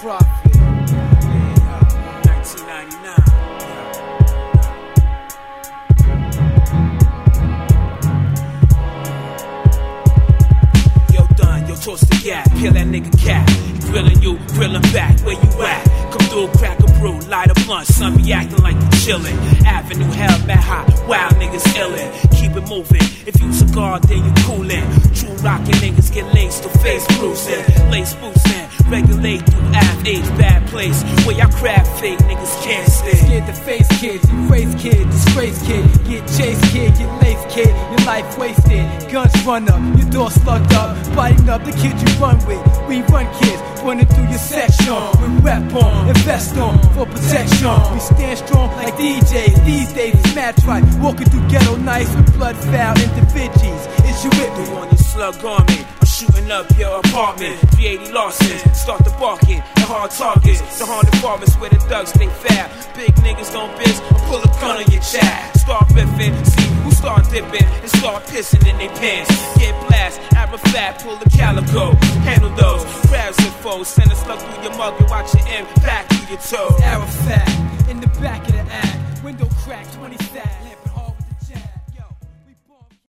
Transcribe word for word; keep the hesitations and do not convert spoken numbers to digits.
Prophet. nineteen ninety-nine. Yo, done, yo, toss the gap, peel that nigga cap. Grilling you, grilling back, where you at? Come through, crack a brew, light a blunt, son be acting like you chillin'. Avenue hell, mad hot, wild niggas illin'. Keep it moving, if you cigar, then you coolin'. True rockin' niggas get laced to face bruising. Lace boostin', regulate through Ave H, bad place. Where y'all crab fake, niggas can't stay. Scared to face kids, erase kid, disgrace kid. Get chased kid, get laced kid, your life wasted. Guns run up, your door slugged up. Biting up the kid you run with. We run kids, running through your section. With rep on, invest on, for protection. We stand strong like D Js, these days it's mad right. Walking through ghetto nights with blood foul individuals. Is you with me? On your slug on me, I'm shooting up your apartment. three eighty Lawson, start the barking, the hard targets. The haunted forest where the thugs stay foul. Big niggas don't bitch, I'll pull a gun on your child. Start riffing, see who start dipping, and start pissing in their pants. Get blast, Arafat, pull the calico. Handle those, crabs and foes. Send a slug through your mug and watch your impact through your toes. Arafat, in the back of